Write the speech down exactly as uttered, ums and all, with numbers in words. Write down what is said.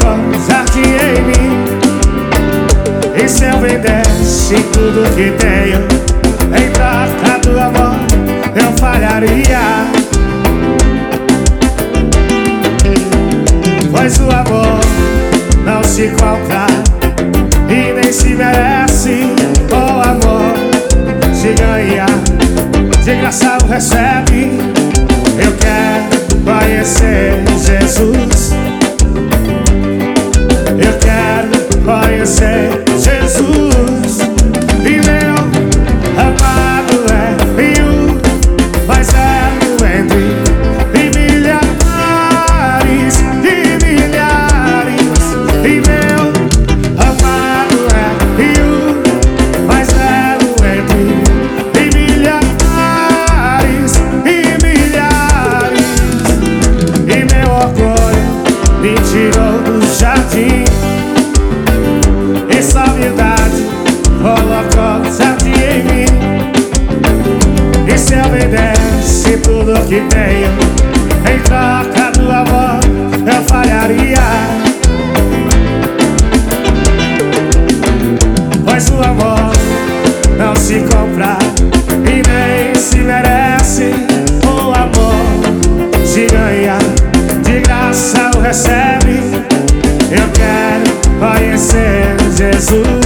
jardim em mim. E se eu vendesse tudo que tenho em troca do amor, eu falharia. Pois o amor não se compra e nem se merece. O amor se ganha, de graça o recebe. Eu quero conhecer Jesus. Eu quero conhecer Jesus. E meu amado é mil, mas é entre e milhares e milhares. E meu amado é mil, mas é entre e milhares e milhares. E meu orgulho me tirou do jardim. Essa verdade colocou jardim em mim. E se eu vendesse tudo que tenho em troca do amor, eu falharia. Pois o amor não se compra e nem se merece. O amor se ganha, de graça o recebe. Eu quero conhecer Jesus.